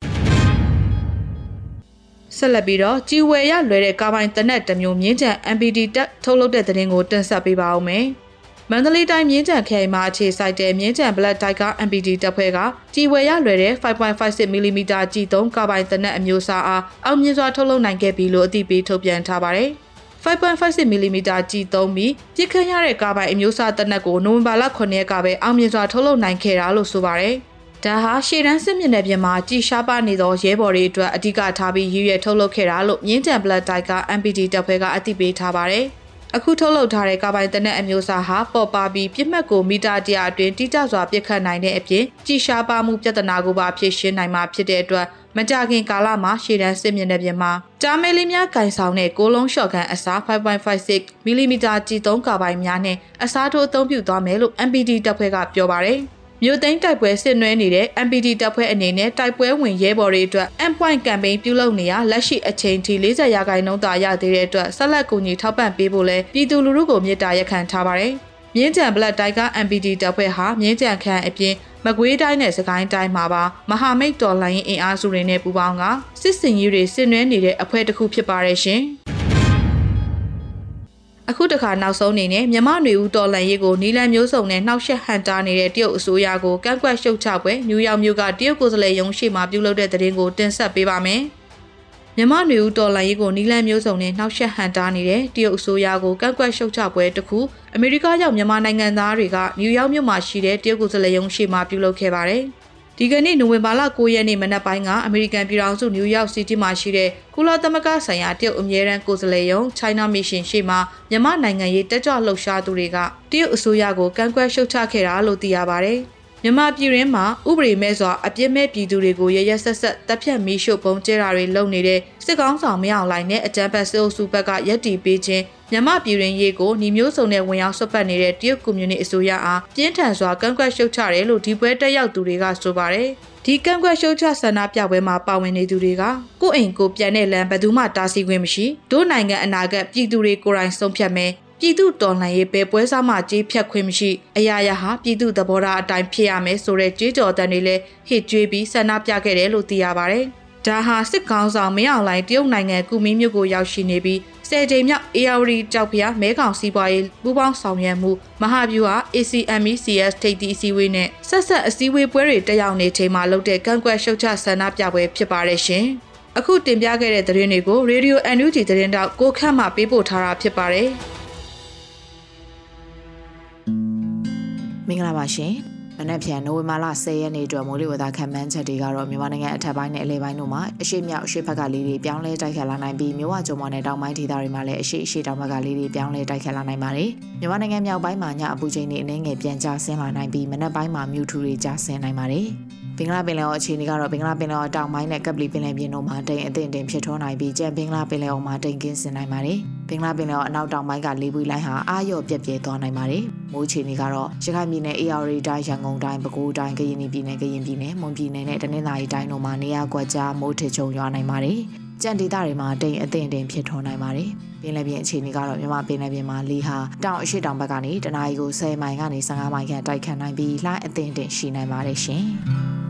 ဆက်လက်ပြီးတော့ကြီးဝယ်ရလွယ်တဲ့ကားပိုင်းတနက်တစ်မျိုးမြင်းချံ M P D တက်ထုတ်လုပ်တဲ့သတင်းကိုတင်ဆက်ပေးပါဦးမယ်။မန္တလေးတိုင်းမြင်းချံခရိုင်မှာအခြေစိုက်တဲ့မြင်းချံ Black Tiger M P D တပ်ဖွဲ့ကကြီးဝယ်ရလွယ်တဲ့ five point five six millimeter ကြီးသုံးကားပိုင်းတနက်အမျိုးအစားအားအောင်မြင်စွာထုတ်လုပ်နိုင်ခဲ့ပြီလို့အသိပေးထုတ်ပြန်ထားပါတယ်။ five point five six millimeter ကြီးသုံးပြီးပြစ်ခတ်ရတဲ့ကားပိုင်းအမျိုးအစားတနက်ကိုနိုဝင်ဘာလခုနှစ်ရက်ကပဲအောင်မြင်စွာထုတ်လုပ်နိုင်ခဲ့တာလို့ဆိုပါတယ်။ဒါဟာရှေ့တန်းစစ်မျက်နှာပြင်မှာကြီးရှားပါနေသောရဲဘော်တွေအတွက်အဓိကထားပြီးရည်ရွယ်ထုတ်လုပ်ခဲ့တာလို့မြင်းချံ Black Tiger M P D တပ်ဖွဲ့ကအသိပေးထားပါတယ်။အခုထုတ်လုပ်ထားတဲ့ကားပိုင်းတနက်အမျိုးအစားဟာပေါ်ပါပြီးပြစ်မှတ်ကိုမီတာတရာအတွင်းတိကျစွာပစ်ခတ်နိုင်တဲ့အပြင်ကြီးရှားပါမှုပြဿနာကိုပါဖြေရှင်းနိုင်မှာဖြစ်တဲ့အတွက်မကြခင်ကာလမှာရှေ့တန်းစစ်မျက်နှာပြင်မှာတားမဲလေးများကင်ဆောင်တဲ့ကိုလုံးရှော့ကန်အစား five point five six millimeter ကြီးသုံးကားပိုင်းများနဲ့အစားထိုးအသုံးပြုသွားမယ်လို့ M P D တပ်ဖွဲ့ကပြောပါတယ်။မြို့သိမ်းတိုက်ပွဲဆင်နွှဲနေတဲ့ M P D တပ်ဖွဲ့အနေနဲ့တိုက်ပွဲဝင်ရဲဘော်တွေအတွက် M point campaign ပြုလုပ်နေရလက်ရှိအချိန်ထိ၄၀ရာခိုင်နှုန်းသာရသေးတဲ့အတွက်ဆက်လက်ကူညီထောက်ပံ့ပေးဖို့လဲပြည်သူလူထုကိုမေတ္တာရပ်ခံထားပါတယ်။မြင်းကြံ Black Tiger M P D တပ်ဖွဲ့ဟာမြင်းကြံခန့်အပြင်မကွေးတိုင်းနဲ့စကိုင်းတိုင်းမှာပါမဟာမိတ်တော်လှန်ရေးအင်အားစုတွေနဲ့ပူးပေါင်းကစစ်စင်ကြီးတွေဆင်နွှဲနေတဲ့အဖွဲ့တစ်ခုဖြစ်ပါတယ်ရှင်။အခုတခါနောက်ဆုံးအနေနဲ့မြန်မာနွေဦးတော်လှန်ရေးကိုနီလန်မျိုးစုံနဲ့နှောက်ယှက်ဟန်တာနေတဲ့တရုတ်အစိုးရကိုကန့်ကွက်ရှုတ်ချပွဲနယူးယောက်မြို့ကတရုတ်ကိုယ်စားလှယ်ရုံးရှိမှပြုလုပ်တဲ့သတင်းကိုတင်ဆက်ပေးပါမယ်။မြန်မာ့နွေဦးတော်လှန်ရေးကိုနီလန်မျိုးစုံနဲ့နှောက်ယှက်ဟန်တားနေတဲ့တရုတ်အစိုးရကိုကန့်ကွက်ရှုတ်ချပွဲတစ်ခုအမေရိကရောက်မြန်မာနိုင်ငံသားတွေကနယူးယောက်မြို့မှာရှိတဲ့တရုတ်ကိုယ်စားလှယ်ရုံးရှိမှပြုလုပ်ခဲ့ပါတယ်။ဒီကနေ့နိုဝင်ဘာလ၉ရက်နေ့မနက်ပိုင်းကအမေရိကန်ပြည်ထောင်စုနယူးယောက်စီးတီးမှာရှိတဲ့ကုလသမဂ္ဂဆိုင်ရာတရုတ်အမြဲတမ်းကိုယ်စားလှယ်ရုံး China Mission ရှိမှမြန်မာနိုင်ငံရေးတက်ကြွလှုပ်ရှားသူတွေကတရုတ်အစိုးရကိုကန့်ကွက်ရှုတ်ချခဲ့တာလို့သိရပါတယ်။မြန်မာပြည်ရင်းမှာဥပဒေမဲ့စွာအပြစ်မဲ့ပြည်သူတွေကိုရရဆက်ဆက်တပ်ဖြတ်မီးရှို့ပုံကျဲတာတွေလုပ်နေတဲ့စစ်ကောင်းဆောင်မအောင်လိုက်နဲ့အကြမ်းဖက်စစ်အုပ်စုဘက်ကရက်တီပေးခြင်းမြန်မာပြည်ရင်းရေးကိုညီမျိုးစုံနဲ့ဝင်ရောက်ဆွတ်ပတ်နေတဲ့တရုတ်ကွန်မြူနတီအစိုးရအားပြင်းထန်စွာကန့်ကွက်ရှုတ်ချတယ်လို့ဒီပွဲတက်ရောက်သူတွေကဆိုပါတယ်။ဒီကန့်ကွက်ရှုတ်ချဆန္ဒပြပွဲမှာပါဝင်နေသူတွေကကိုယ့်အိမ်ကိုပြန်တဲ့လမ်းဘယ်သူမှတားဆီးခွင့်မရှိဒို့နိုင်ငံအနာဂတ်ပြည်သူတွေကိုယ်တိုင်ဆုံးဖြတ်မယ်ပြည်သူတော်လှန်ရေးပဲပွဲစားမှကြေးဖြတ်ခွင့်မရှိအရာရာဟာပြည်သူသဘောထားအတိုင်းဖြစ်ရမယ်ဆိုတဲ့ကြေးကြော်တန်တွေလည်းဟစ်ကြွေးပြီးဆန္ဒပြခဲ့တယ်လို့သိရပါတယ်။ဒါဟာစစ်ကောင်ဆောင်မင်းအောင်လှိုင်တရုတ်နိုင်ငံကူမင်းမြို့ကိုရောက်ရှိနေပြီးဆယ်ကြိမ်မြောက် A R D ကြောက်ဖျားမဲကောင်စီးပွားရေးပူးပေါင်းဆောင်ရွက်မှုမဟာဗျူဟာ A C M E C S ထိပ်သီးအစည်းအဝေးနဲ့ဆက်ဆက်အစည်းအဝေးပွဲတွေတက်ရောက်နေချိန်မှာလုပ်တဲ့ကန့်ကွက်ရှုတ်ချဆန္ဒပြပွဲဖြစ်ပါတယ်ရှင်။အခုတင်ပြခဲ့တဲ့သတင်းတွေကို Radio အန် ယူ ဂျီ သတင်းတောက်ကိုခန့်မှပေးပို့ထားတာဖြစ်ပါတယ်။မင်္ဂလာပါရှင်။မနက်ဖြန်နိုဝင်ဘာလ၁၀ရက်နေ့အတွက်မိုးလေဝသခန့်မှန်းချက်တွေကတော့မြန်မာနိုင်ငံအထက်ပိုင်းနဲ့အလယ်ပိုင်းတို့မှာအရှိမြောက်အရှိဘက်ကလေးတွေပြောင်းလဲတိုက်ခတ်လာနိုင်ပြီးမြို့ဝကျုံမော်နဲ့တောင်ပိုင်းဒေသတွေမှာလည်းအရှိအရှိတောင်ဘက်ကလေးတွေပြောင်းလဲတိုက်ခတ်လာနိုင်ပါတယ်။မြန်မာနိုင်ငံမြောက်ပိုင်းမှာညအပူချိန်တွေအနည်းငယ်ပြန်ကျဆင်းလာနိုင်ပြီးမနက်ပိုင်းမှာမြူထူတွေကျဆင်းနိုင်ပါတယ်။ဘင်္ဂလားပင်လယ်အော်အခြေအနေကတော့ဘင်္ဂလားပင်လယ်အော်တောင်ပိုင်းနဲ့ကပလီပင်လယ်ပြင်တို့မှာတိမ်အထင်တင်ဖြစ်ထွန်းနိုင်ပြီးကြံဘင်္ဂလားပင်လယ်အော်မှာတိမ်ကင်းစင်နိုင်ပါတယ်။ဘင်္ဂလားပင်လယ်အော်အနောက်တောင်ပိုင်းကလေပွေလိုင်းဟာအာရော့ပြက်ပြဲသွားနိုင်ပါတယ်။မိုးအခြေအနေကတော့ရခိုင်ပြည်နယ်အေရဝတီတိုင်းရန်ကုန်တိုင်းပဲခူးတိုင်းကရင်ပြည်နယ်ကရင်ပြည်နယ်မွန်ပြည်နယ်နဲ့တနင်္သာရီတိုင်းတို့မှာနေရာကွက်ကြားမိုးထချုံရွာနိုင်ပါတယ်။ကြံဒေသတွေမှာတိမ်အထင်တင်ဖြစ်ထွန်းနိုင်ပါတယ်။ပင်လယ်ပြင်အခြေအနေကတော့မြန်မာပင်လယ်ပြင်မှာလေဟာတောင်အရှိတောင်ဘက်ကနေတနအီကိုဆယ်မိုင်ကနေဆယ့်ငါးမိုင်ခန့်တိုက်ခတ်နိုင်ပြီးလှိုင်းအထင်တင်ရှိနိုင်ပါတယ်ရှင်။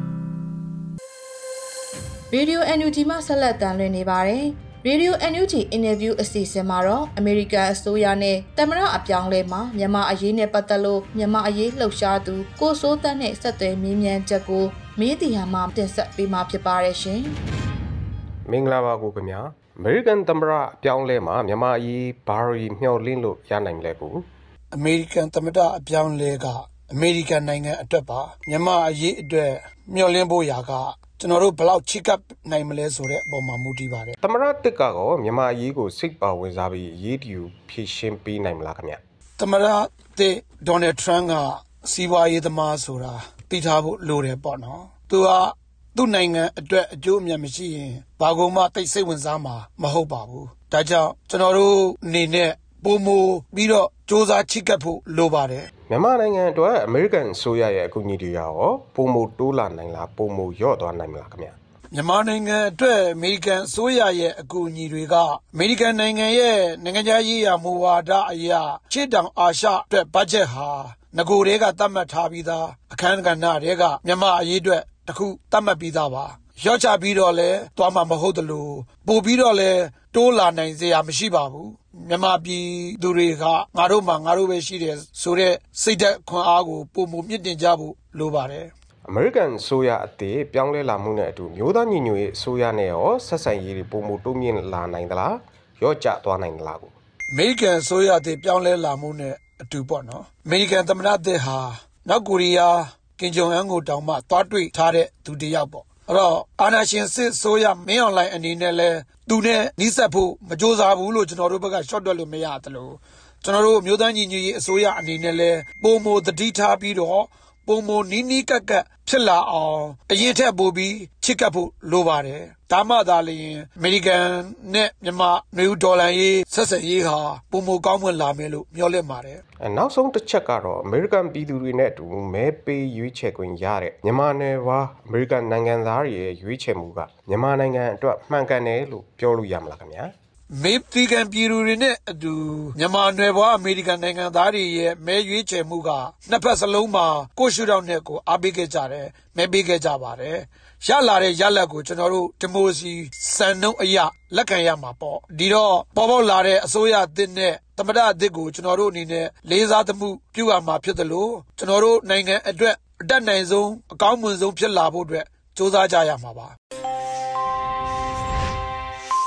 Radio အန် ယူ ဂျီ မှာဆက်လက်တမ်းလွှင့်နေပါတယ်။ Radio အန် ယူ ဂျီ Interview အစီအစဉ်မှာတော့အမေရိကန်အစိုးရနဲ့သမ္မတအပြောင်းလဲမှာမြန်မာအရေးနဲ့ပတ်သက်လို့မြန်မာအရေးလှုပ်ရှားသူကိုစိုးတန်းနဲ့ဆက်သွယ်မြင်းမြန်းချက်ကိုမင်းတီဟန်မှတင်ဆက်ပေးမှာဖြစ်ပါတယ်ရှင်။မင်္ဂလာပါကိုခင်ဗျာ။အမေရိကန်သမ္မတအပြောင်းလဲမှာမြန်မာအရေးဘာရီမျှော်လင့်လို့ရနိုင်လဲကိုအမေရိကန်သမ္မတအပြောင်းလဲကအမေရိကန်နိုင်ငံအတွက်ပါမြန်မာအရေးအတွက်မျှော်လင့်ဖို့ရာကကျွန်တော်တို့ဘယ်လောက်ချိကပ်နိုင်မလဲဆိုတဲ့အပေါ်မှာမူတည်ပါတယ်သမ္မတတစ်ကတော့မြန်မာအရေးကိုစိတ်ပါဝင်စားပြီးအရေးတူဖြည့်ရှင်းပေးနိုင်မလားခင်ဗျသမ္မတတစ်ဒေါ်နယ်ထရန့်ကစီးပွားရေးသမားဆိုတာသိထားဖို့လိုတယ်ပေါ့နော်သူကသူ့နိုင်ငံအတွက်အကျိုးအမြတ်မရှိရင်ဘာကုန်မှတိတ်စိတ်ဝင်စားမှာမဟုတ်ပါဘူးဒါကြောင့်ကျွန်တော်တို့အနေနဲ့ပုံမူပြီးတော့စ조사ချိကပ်ဖို့လိုပါတယ်မြန်မာနိုင်ငံအတွက်အမေရိကန်အစိုးရရဲ့အကူအညီတွေရောပုံမူတိုးလာနိုင်လားပုံမူလျော့သွားနိုင်မလားခင်ဗျမြန်မာနိုင်ငံအတွက်အမေရိကန်အစိုးရရဲ့အကူအညီတွေကအမေရိကန်နိုင်ငံရဲ့နိုင်ငံခြားရေးရာမူဝါဒအရရှေ့တောင်အာရှအတွက်ဘတ်ဂျက်ဟာငကိုယ်တွေကသတ်မှတ်ထားပြီးသားအခန်းကဏ္ဍတွေကမြန်မာအရေးအတွက်တခုသတ်မှတ်ပြီးသားပါရော့ချပြီးတော့လဲသွားမှာမဟုတ်တယ်လို့ပို့ပြီးတော့လဲတိုးလာနိုင်စရာမရှိပါဘူးမြန်မာပြည်သူတွေကငါတို့မှငါတို့ပဲရှိတယ်ဆိုတဲ့စိတ်ဓာတ်ခွန်အားကိုပုံမမြင့်တင်ကြဖို့လိုပါတယ်အမေရိကန်အစိုးရအသစ်ပြောင်းလဲလာမှုနဲ့အတူမျိုးသားညီညွတ်ရေးအစိုးရနဲ့ရောဆက်ဆံရေးတွေပုံမတိုးမြင့်လာနိုင်သလားရော့ကျသွားနိုင်သလားကိုအမေရိကန်အစိုးရအသစ်ပြောင်းလဲလာမှုနဲ့အတူပေါ့နော်အမေရိကန်သမ္မတအသစ်ဟာနောက်ကိုရီးယားကင်ဂျုံအန်ကိုတောင်မှသွားတွေ့ထားတဲ့သူတစ်ယောက်ပေါ့အဲ့တော့အာဏာရှင်စစ်ဆိုရမင်းအွန်လိုင်းအနေနဲ့လဲသူနဲ့နှိစက်ဖို့မကြိုးစားဘူးလို့ကျွန်တော်တို့ဘက်ကရှော့တွက်လို့မရသလိုကျွန်တော်တို့မျိုးသားညီညွတ်ရေးအစိုးရအနေနဲ့လဲပုံမတတိထားပြီးတော့ပုံမနီးနီးကပ်ကပ်ဖြစ်လာအောင်အရင်ထက်ပိုပြီးချစ်ကပ်ဖို့လိုပါတယ်ဒါမှသာလျှင်အမေရိကန်နဲ့မြန်မာနွေဦးဒေါ်လာရေးဆက်ဆံရေးဟာပုံမကောင်းမွန်လာမယ်လို့မျှော်လင့်ပါတယ်အဲနောက်ဆုံးတစ်ချက်ကတော့အမေရိကန်ပြည်သူတွေနဲ့အတူမဲပေးရွေးချယ်ခွင့်ရတဲ့မြန်မာနယ်ဝါအမေရိကန်နိုင်ငံသားတွေရဲ့ရွေးချယ်မှုကမြန်မာနိုင်ငံအတွက်မှန်ကန်တယ်လို့ပြောလို့ရမလားခင်ဗျာမေပီကန်ပြည်သူတွေနဲ့အတူမြန်မာနယ်ပွားအမေရိကန်နိုင်ငံသားတွေရဲ့မဲရွေးချယ်မှုကနှစ်ဖက်စလုံးမှာကိုရှုထောင့်နဲ့ကိုအားပေးခဲ့ကြတယ်မဲပေးခဲ့ကြပါတယ်ရလာတဲ့ရလက်ကိုကျွန်တော်တို့ဒီမိုစီစံနှုန်းအရလက်ခံရမှာပေါ့ဒီတော့ပေါ်ပေါက်လာတဲ့အစိုးရအသစ်နဲ့သမ္မတအသစ်ကိုကျွန်တော်တို့အနေနဲ့လေးစားသမှုပြုရမှာဖြစ်တယ်လို့ကျွန်တော်တို့နိုင်ငံအတွက်အတတ်နိုင်ဆုံးအကောင်းမွန်ဆုံးဖြစ်လာဖို့အတွက်စ조사ကြရမှာပါ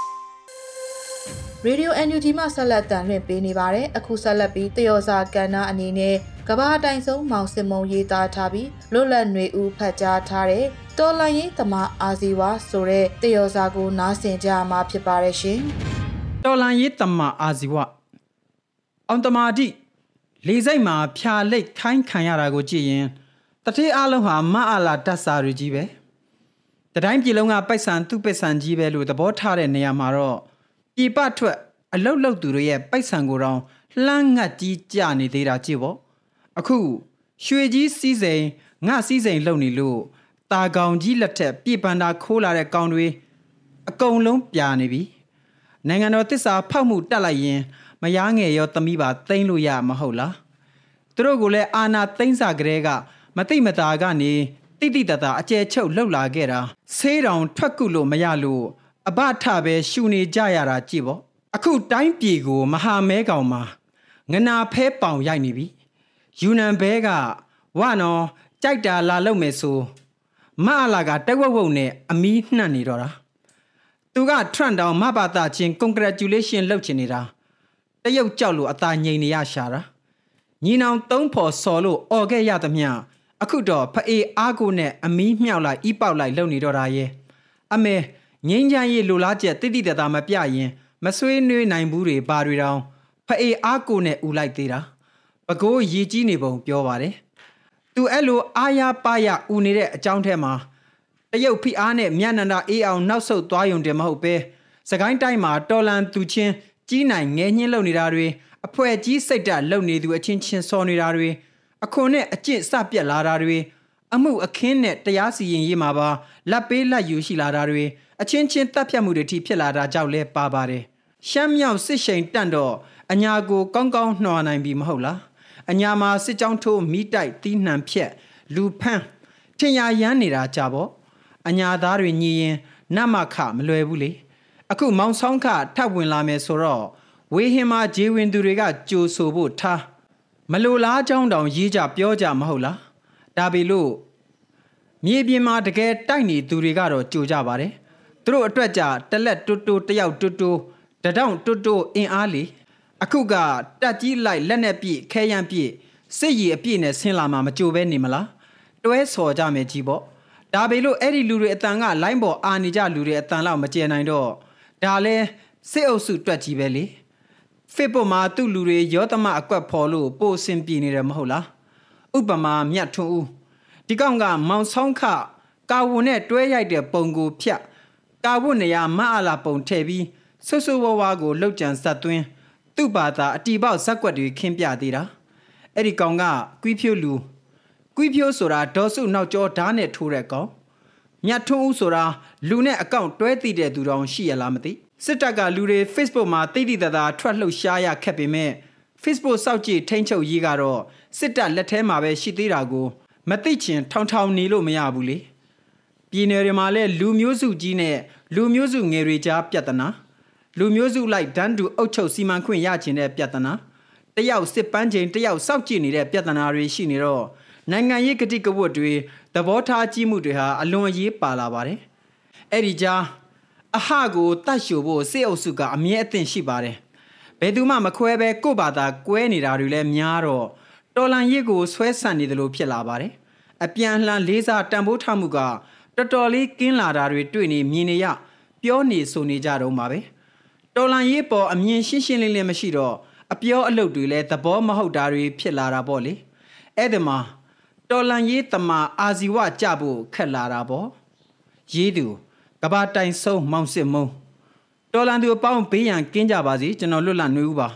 ရေဒီယို အန် ယူ ဂျီ မှဆက်လက်တန်လှည့်ပေးနေပါတယ်။အခုဆက်လက်ပြီးတယောစာကဏ္ဍအနေနဲ့ကဘာတိုင်ဆုံးမောင်စင်မုံရေးသားထားပြီးလွတ်လပ်ຫນွေဦးဖတ်ကြားထားတဲ့တော်လန်ရေးသမားအာဇီဝါဆိုတဲ့တယောစာကိုနားဆင်ကြမှာဖြစ်ပါတယ်ရှင်။တော်လန်ရေးသမားအာဇီဝအောင်တမာတိလေစိတ်မှာဖြာလိတ်ခိုင်းခံရတာကိုကြည့်ရင်တတိအလုံးဟာမအားလာတတ်စာတွေကြီးပဲတတိုင်းပြည်လုံးကပိုက်ဆံသူ့ပိုက်ဆံကြီးပဲလို့သဘောထားတဲ့နေရာမှာတော့ပြည်ပထွက်အလုတ်လုတ်သူတွေရဲ့ပိုက်ဆံကိုတော့လှမ်းငတ်ကြီးကြနေသေးတာကြည့်ပေါ့အခုရွှေကြီးစီးစိမ်ငါစီးစိမ်လုံနေလို့တာကောင်ကြီးလက်ထက်ပြည်ပန္တာခိုးလာတဲ့ကောင်တွေအကုန်လုံးပြာနေပြီနိုင်ငံတော်တစ္ဆာဖောက်မှုတက်လိုက်ရင်မယားငယ်ရောသမီးပါသိမ်းလို့ရမဟုတ်လားသူတို့ကလည်းအာနာသိမ်းစာကလေးကမသိမသာကနေတိတိတသာအကျဲချုပ်လှုပ်လာခဲ့တာဆေးတောင်ထွက်ကုလို့မရလို့အဘထပဲရှူနေကြရတာကြည့်ပေါ့အခုတိုင်းပြည်ကိုမဟာမဲကောင်မှာငနာဖဲပေါင်ရိုက်နေပြီယူနန်ဘဲကဝနော်ကြိုက်တာလာလုပ်မယ်ဆိုမအလာကတက်ဝုတ်ဝုတ်နဲ့အမီးနှံ့နေတော့တာသူကထရန့်တောင်မဘာသာချင်း congratulation လုပ်ချင်နေတာတရုတ်ကြောက်လို့အသာငြိမ်နေရရှာတာညီနောင်သုံးဖို့စော်လို့អော်ခဲ့ရသမျှအခုတော့ဖအေးအားကိုနဲ့အမီးမြောက်လိုက်ဤပေါက်လိုက်လုပ်နေတော့တာရဲ့အမေငင်းချမ်းရေးလိုလားချက်တိတိတသာမပြရင်မဆွေးနွေးနိုင်ဘူးတွေဘာတွေတောင်ဖအေးအားကိုနဲ့ဦးလိုက်သေးတာပကိုးရည်ကြီးနေပုံပြောပါတယ်သူအဲ့လိုအာရပါရဦးနေတဲ့အကြောင်းထဲမှာတရုတ်ဖိအားနဲ့မြတ်နန္ဒအေးအောင်နောက်ဆုတ်သွားယုံတယ်မဟုတ်ပဲစကိုင်းတိုင်းမှာတော်လန်သူချင်းကြီးနိုင်ငဲညှင်းလုံနေတာတွေအဖွဲကြီးစိတ်ဓာတ်လုံနေသူအချင်းချင်းစော်နေတာတွေအခွန်နဲ့အကျင့်စပြက်လာတာတွေအမှုအခင်းနဲ့တရားစီရင်ရေးမှာပါလက်ပေးလက်ယူရှိလာတာတွေအချင်းချင်းတပ်ဖြတ်မှုတွေထိဖြစ်လာတာကြောင့်လဲပါပါတယ်ရှမ်းမြောက်စစ်ရှိန်တန့်တော့အညာကိုကောင်းကောင်းနှော်နိုင်ပြီမဟုတ်လားအညာမှာစစ်ကြောင်းထိုးမိတိုက်တီးနှံဖြက်လူဖန်းထင်ရရမ်းနေတာကြပေါ့အညာသားတွေညီရင်နတ်မခမလွယ်ဘူးလေအခုမောင်ဆောင်ခထပ်ဝင်လာမယ်ဆိုတော့ဝေဟင်မှာဂျေဝင်သူတွေကကြိုဆိုဖို့ထားမလိုလားကြောင်းတောင်ရေးကြပြောကြမဟုတ်လားဒါပေလို့မြေပြင်မှာတကယ်တိုက်နေသူတွေကတော့ကြိုကြပါတယ်သူတို့အတွက်ကြတလက်တူတူတယောက်တူတူတတောင့်တူတူအင်အားလေအခုကတက်ကြီးလိုက်လက်နဲ့ပြည့်ခဲရန်ပြည့်စစ်ရည်အပြည့်နဲ့ဆင်းလာမှမကြိုပဲနေမလားတွဲဆော်ကြမယ်ကြီးပေါ့ဒါပေလို့အဲ့ဒီလူတွေအတန်ကလိုင်းပေါ်အာနေကြလူတွေအတန်လောက်မကျန်နိုင်တော့ဒါလဲစစ်အုပ်စုတွက်ကြီးပဲလေဖေ့ပေါ်မှာသူ့လူတွေရောသမအကွက်ဖော်လို့ပို့ဆင်ပြေနေတယ်မဟုတ်လားဥပမာမြတ်ထွန်းဦးဒီကောင်ကမောင်ဆောင်ခကာဝွန်နဲ့တွဲရိုက်တဲ့ပုံကိုဖြတ်ကာဝွန်နေရာမအလာပုံထည့်ပြီးဆွဆွဝဝါကိုလှုပ်ကြံဇက်သွင်းသူ့ဘာသာအတီပေါက်ဇက်ကွက်တွေခင်းပြသေးတာအဲ့ဒီကောင်ကကွီးဖြိုးလူကွီးဖြိုးဆိုတာဒေါ်စုနောက်ကျောဓာတ်နဲ့ထိုးတဲ့ကောင်မြတ်ထွန်းဦးဆိုတာလူနဲ့အကောင့်တွဲတည်တဲ့သူတောင်ရှိရလားမသိစစ်တပ်ကလူတွေ Facebook မှာတိတိတသာထွက်လှုပ်ရှားရခက်ပေမဲ့ Facebook စောက်ကြည့်ထိန်းချုပ်ရေးကတော့စစ်တပ်လက်ထဲမှာပဲရှိသေးတာကိုမသိချင်ထောင်ထောင်နေလို့မရဘူးလေပြည်နယ်တွေမှာလည်းလူမျိုးစုကြီးနဲ့လူမျိုးစုငယ်တွေကြားပြဿနာလူမျိုးစုလိုက်ဒန်းတူအုပ်ချုပ်စီမံခွင့်ရချင်တဲ့ပြဿနာတယောက်စစ်ပန်းချိန်တယောက်စောက်ကြည့်နေတဲ့ပြဿနာတွေရှိနေတော့နိုင်ငံရေးကတိကဝတ်တွေသဘောထားကြီးမှုတွေဟာအလွန်အရေးပါလာပါတယ်အဲ့ဒီကြားအဟကိုတတ်ရှို့ဖို့စစ်အုပ်စုကအမြဲအသင့်ရှိပါတယ်ဘယ်သူမှမခွဲပဲကို့ဘာသာကွဲနေတာတွေလည်းများတော့တော်လန်ရေးကိုဆွဲဆန့်နေတယ်လို့ဖြစ်လာပါတယ်အပြန်လှန်လေးစားတန်ဖိုးထားမှုကတော်တော်လေးကင်းလာတာတွေတွေ့နေမြင်နေရပြောနေဆိုနေကြတော့မှာပဲတော်လန်ရေးပေါ်အမြင်ရှင်းရှင်းလင်းလင်းမရှိတော့အပြောအလုပ်တွေလည်းသဘောမဟုတ်တာတွေဖြစ်လာတာပေါ့လေအဲ့ဒီမှာတော်လန်ရေးတမအာဇီဝကြဖို့ခက်လာတာပေါ့ရေးသူကဘာတိုင်ဆုံးမောင်စစ်မုံတော်လန်သူအပေါင်းဘေးရန်ကင်းကြပါစေကျွန်တော်လွတ်လပ်နေဦးပါ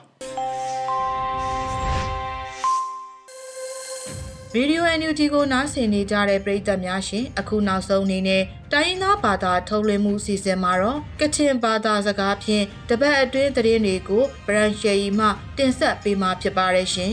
ရေဒီယို အန် ယူ ဂျီ ကိုနားဆင်နေကြတဲ့ပရိသတ်များရှင်အခုနောက်ဆုံးအနေနဲ့တိုင်းရင်းသားဘာသာထုတ်လွှင့်မှုစီစဉ်မှာတော့ကချင်ဘာသာစကားဖြင့်တပတ်အတွင်းသတင်းတွေကိုဗရန်ရှယ်ရီမှတင်ဆက်ပေးမှာဖြစ်ပါတယ်ရှင်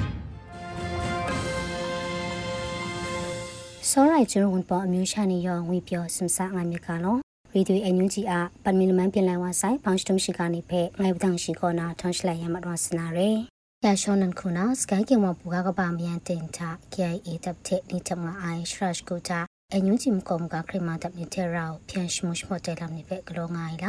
စောရိုက်ကျရုံပေါ်အမျိုးရှာနေရောဝေပြောစမ်ဆာငါမြကလောရေဒီယို အန် ယူ ဂျီ အားပန်မီလမန်ပြင်လိုက်ဝါဆိုင်ဘောင်းစတုံရှိကနေဖဲငိုင်ပဒန်ရှိကောနာထွန်ရှလိုက်ရမတော်စနာရဲရရှောနန်ခုနာစကိုင်းကေမပူကကပါမြန်တင်တာ ကေ အိုင် အေ တပ်တဲ့နိချမအိုင်ရှရရှ်ကိုတာအန် ယူ ဂျီ မကောမကခရမတပ်နေတဲ့ရောဖြန်ရှမှုရှမတဲလမ်နေဖဲကလောငိုင်လာ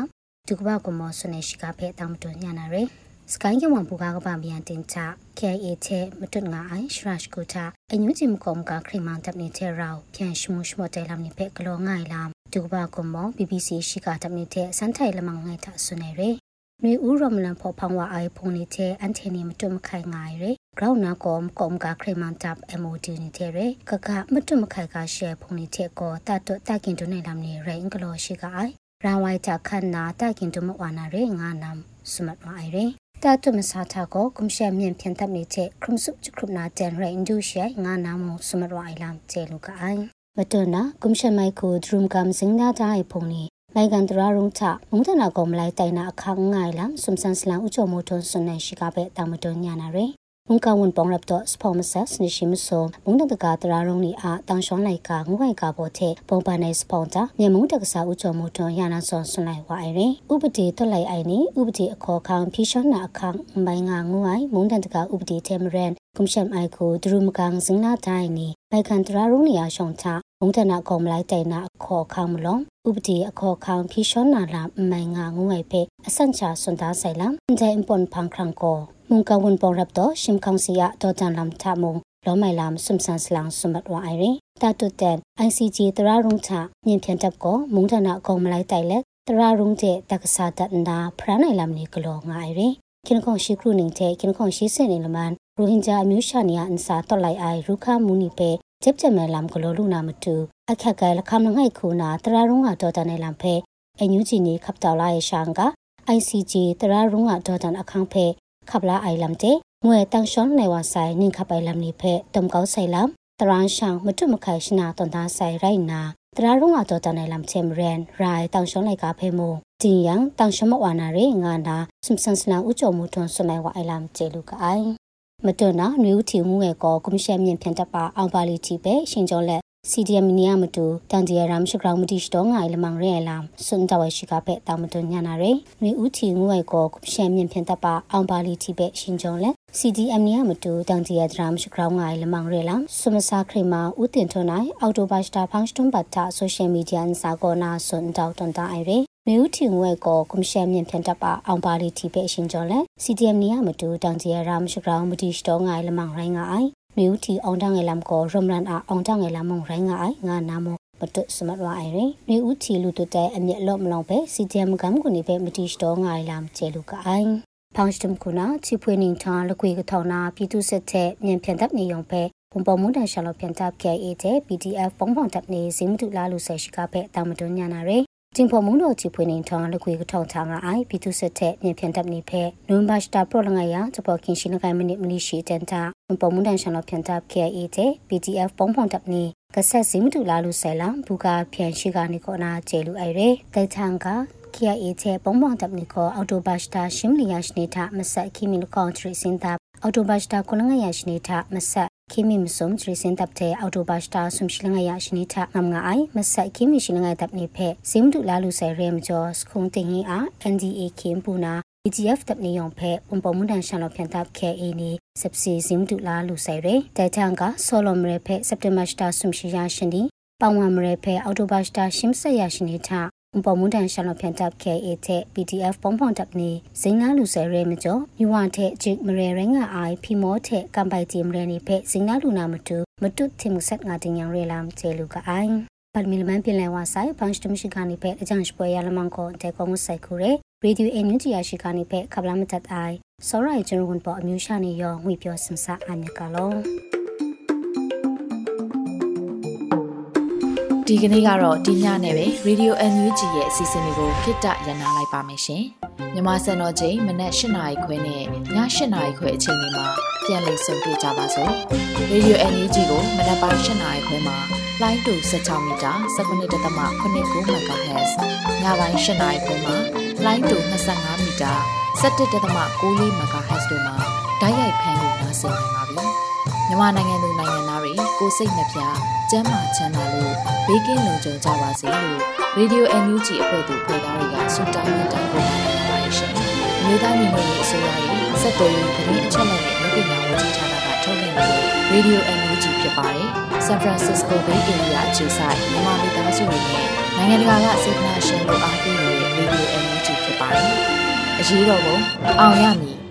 ဒုကဘာကမောဆွနေရှိကဖဲတောင်တွညာနာရယ်စကိုင်းကမဘူကာကပါမြန်တင်ချ K A ချဲမတွငါအိုင်ရှရရှ်ကိုချအညူချင်ကောကခရီမန်တပ်နေချဲရောပြန်ရှမှုရှမတဲလမ်နေဖဲကလောငိုင်လာဒုကဘာကမော B B C ရှိကတပ်နေတဲ့စန်ထိုင်လမငိုင်တာဆွနေရယ်နွေဦးရမလန်ဖော်ဖောင်းဝအိုင်ဖုန်နေတဲ့အန်တီနီမတွမခိုင်ငိုင်ရယ် ground na kom kom ka khreman tap M O D ni the re ka ka matu makhai ka share phone ni the ko ta to ta kin to nai lam ni re ing klo shi ka ai ran wai ta khan na ta kin to ma wa na re nga nam sumat wa ai re ta to ma sa tha ko kum sha myen phyan tap ni the khrum sup chu khrup na ten re indu she nga nam mo sumat wa ai lam che lu ka ai matu na kum sha mai ko drum kam sing na ta ai phone ni mai gan tra rung cha mung ta na kom lai tai na akhang ngai lam sum san slang u cho mo thon sun nai shi ka be ta ma to nya na reมุงกาวนปองรับต่อสปอมซัสนิชิมโซมุงตะกาตรารงนี่อาตังชอนไลกางวยกาโบเทปองปาในสปอนตาเมียมุงตะกษาอุจโมทยานาซอนสุไลวาไอเรอุปติตะไลไอนี่อุปติอคอคังพิชอนนาคังใบงางวยมุงตะกาอุปติเทมเรนกุมชัมไอคูดรุมกังสิงนาไทนี่ไปคันตรารงนี่อาชองทามุงตะนากอมไลไตนาคอคังมลองอุปติอคอคังพิชอนนาลาใบงางวยเพอสัญชาสุนดาไซลัมใจอิมปอนพังครังโกมุงกาวนปองรับต่อชิมคังเสียต่อจันลำทามงล้อไม่ลำสมสันสลังสมบัติว่าไอเรตาตุเตนไอซีจีตรารุงชาเงียบเพียนจับก็มุงธนากองมาไลไตเล็กตรารุงเจตักษาตัดนาพระในลำนี้กลองไอเรคินของชิครูหนึ่งเจคินของชิเซนิลมันโรฮิงญามิวชานียอันซาต่อไลไอรุคามูนิเปเจ็บจะแม่ลำกลอลูนามาตูอาแค่ไกลละคำนังให้คูนาตรารุงอาต่อจันในลำเพไอยูจีนีขับตาลายช่างกะไอซีจีตรารุงอาต่อจันอาคังเพขับลาไอลำเจงวยตั้งช้อนในวันใส่นิ่งขับไปลำนี้เพต้มเกาใส่ลำตรานช่างมาจุ่มไข่ชนะตอนตาใส่ไรนาตรารุ่งอาจจะในลำเชมเรนรายตั้งช้อนในกาเพโมจริงยังตั้งช้อนมาวานาเรงานนาสมสันสนาอุจมูทนสมัยว่าไอลำเจลูกไอมาตัวน่ะนิวที่งวยก็กุมเชมยังเพียงแต่ปาอังบาลีทีเปชิงจอเล่ซีดีเอ็มเนี่ยมาดูตั้งใจรำชิกราวมุดิชตองไงละมังเรียลำสุนทรชิกาเปตามมาตัวญาณาเรนิวที่งวยก็กุมเชมยังเพียงแต่ปาอังบาลีทีเปชิงจอเล่ซีดีเอ็มเนี่ยมาดูตั้งใจรำชิกราวไงละมังเรียลำสมศักดิ์ครีมาอุตินทนายอัลโตบัสตาพังสตุมบัตตาโซเชียลมีเดียนสากลนาสุนทรตนตาไอเรนิวที่งวยก็กุมเชมยังเพียงแต่ปาอังบาลีทีเปชิงจอเล่ซีดีเอ็มเนี่ยมาดูตั้งใจรำชิกราวมุดิชตองไงละมังไรงายมิวที่องดังไงลำก็รมรันอาองดังไงลำมองไรงายงานนามปตุสมัติว่าไอเรมิวที่ลุตุเตอเมียลอมลองไปซีเจมกัมกุนิเปมติสตองไงลำเจลูกไอพังสตุมกุนาที่พูนิงทางละกุยกทาวนาพิทุเสเตเมียนเพียนทับนิยองไปผมปอมุดันชาลอเพียนทับแกเอเจ พี ดี เอฟ ปองปองทับนี้สิมตุลาลุเซชิกาเปตามตุญญานาเรจิงพอมุงโดที่พูนิงทางละกุยกทาวทางไอพิทุเสเตเมียนเพียนทับนี้เพนุนบาสตาโปรลังไงยาจะพอกินชินกายมันนิมลิชิเจนตาผมปอมุดันชาลอเพียนทับแกเอเจ พี ดี เอฟ ปองปองทับนี้กษัตริย์สิมตุลาลุเซลังบุกาเพียนชิกานิโกนาเจลูไอเรไกทางกาเคียเอเจปองปองทับนี้ก็อัลโตบัสตาชิมลิยาชนิทามัสคิมิลคอนทรีสินทับอัลโตบัสตาคนละไงยาชนิทามัสคิมิมสมทรีสินทับเทอัลโตบัสตาสมชิลงไงยาชนิทางามงายมัสคิมิชิลงไงทับนี้เพสิมตุลาลุเซเรมจอสคงติงฮีอา เอ็น ดี เอ คิมปูนา อี จี เอฟ ทับนี้ยองเพผมปอมุดันชาลอเพียนทับแคเอนีสิบสี่สิมตุลาลุเซเรแต่ทางกาโซโลมเรเพเซปเตมัสตาสมชิยาชนีปังวามเรเพอัลโตบัสตาชิมเซยาชนิทาผมปอมุดันชาลอเพียนทับแคเอเท พี ดี เอฟ ปองปองทับนี้สิงนาลุเซเรมจอยูวันเทจิกมเรเรงาไอพีโมเทกัมไปจิมเรนีเพสิงนาลุนามตุมตุทิมสัตงาติยังเรลามเจลูกไอปัลมิลมันเป็นแลวาไซพังสตุมชิกานิเพอจังสปอยาลมังโกเตกองไซคูเรเรดิโอเอ็นยูจีอาชิกานิเพขับลามตัดไอสอรายจนรุนปออมิวชานิยองวิเปียวสมสะอันยกาลงဒီကနေ့ကတော့ဒီညနဲ့ပဲ Radio เอ็น ยู จี ရဲ့အစီအစဉ်လေးကိုခਿੱတရနာလိုက်ပါမယ်ရှင်။မြန်မာစံတော်ချိန်မနက်၈နာရီခွဲနဲ့ည၈နာရီခွဲအချိန်တွေမှာပြန်လည်ဆုံတွေ့ကြပါစို့။ Radio เอ็น ยู จี ကိုမနက်ပိုင်း၈နာရီခွဲမှာလိုင်းတူ၁၆မီတာ၁၉.၇၉ MHz ညပိုင်း၈နာရီခွဲမှာလိုင်းတူ၂၅မီတာ၁၁.၉၄ MHz တို့မှာဓာတ်ရိုက်ဖမ်းလို့နားဆင်နိုင်ပါပြီ။မြန်မာနိုင်ငံသူနိုင်ငံသားတွေကိုစိတ်နှပြကျန်းမာချမ်းသာလို့ဘေးကင်းလုံခြုံကြပါစေလို့ Radio เอ็น ยู จี အဖွဲ့သူဖွဲ့သားတွေကဆုတောင်းမြတ်တာပို့နေပါရရှင်။မြေသားညီမတွေအစိုးရရဲ့စက်တော်ရင်သတင်းအချက်အလက်တွေပညာဝန်ကြီးဌာနကထုတ်လွှင့်နေတဲ့ Radio เอ็น ยู จี ဖြစ်ပါတယ်။ San Francisco Bay Area အခြေစိုက်မြန်မာမိသားစုတွေနဲ့နိုင်ငံတကာကစေတနာရှင်တို့အားပေးနေတဲ့ရေဒီယို အန်ယူဂျီ ဖြစ်ပါတယ်။အရေးတော်ပုံအောင်ရမည်